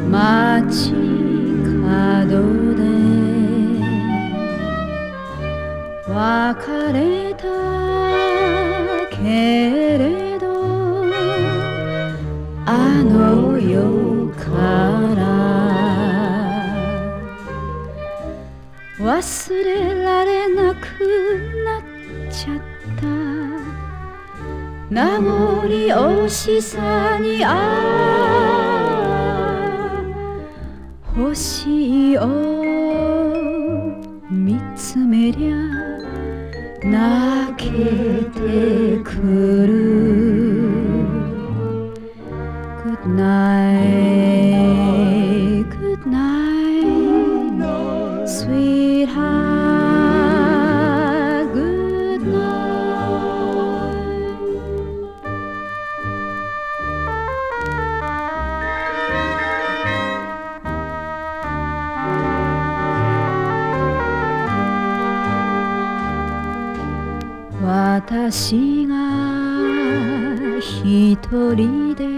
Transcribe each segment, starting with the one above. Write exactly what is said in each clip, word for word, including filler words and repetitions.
街角で別れたけれどあの世から忘れられなくなっちゃった名残惜しさにあ星を見つめりゃ泣けてくる Good night, good night, sweetheart, good night. 私が一人で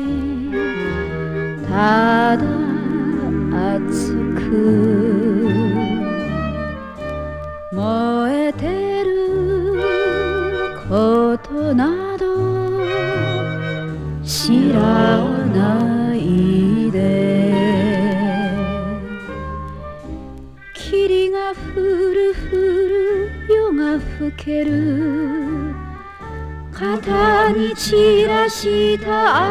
ただ熱く燃えてることなど知らないで霧が降る降る夜が更ける肩に散らした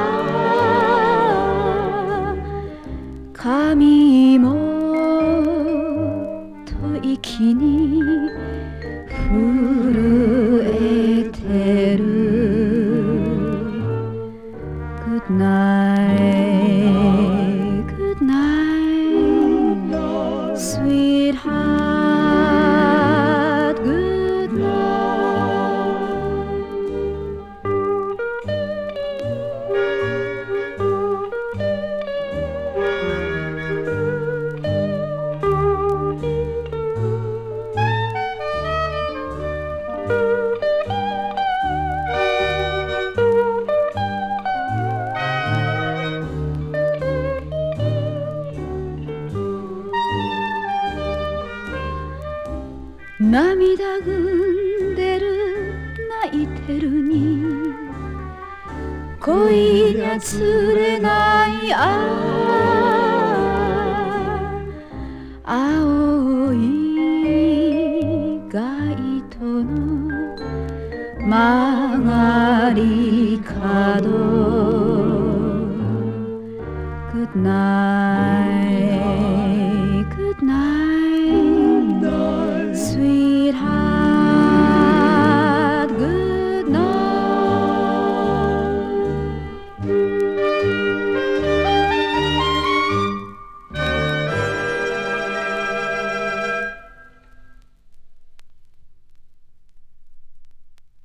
髪もと息に震えてる Good night, good night, sweetheart, good night. 涙ぐんでる泣いてるに恋が釣れないあ青い街灯の曲がり角 Good night